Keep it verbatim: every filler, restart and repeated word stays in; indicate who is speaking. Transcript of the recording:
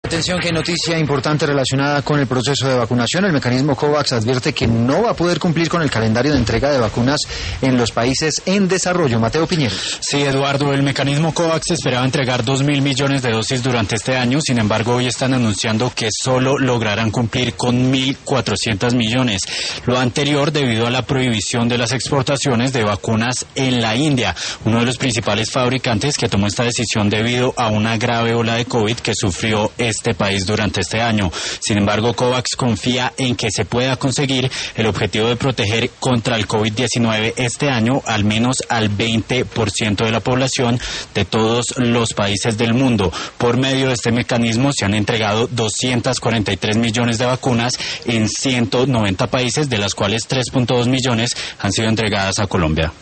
Speaker 1: Atención, que hay noticia importante relacionada con el proceso de vacunación. El mecanismo COVAX advierte que no va a poder cumplir con el calendario de entrega de vacunas en los países en desarrollo. Mateo Piñero.
Speaker 2: Sí, Eduardo, el mecanismo COVAX esperaba entregar dos mil millones de dosis durante este año. Sin embargo, hoy están anunciando que solo lograrán cumplir con mil cuatrocientos millones. Lo anterior debido a la prohibición de las exportaciones de vacunas en la India, uno de los principales fabricantes que tomó esta decisión debido a una grave ola de COVID que sufrió este este país durante este año. Sin embargo, COVAX confía en que se pueda conseguir el objetivo de proteger contra el COVID diecinueve este año al menos al veinte por ciento de la población de todos los países del mundo. Por medio de este mecanismo se han entregado doscientos cuarenta y tres millones de vacunas en ciento noventa países, de las cuales tres punto dos millones han sido entregadas a Colombia.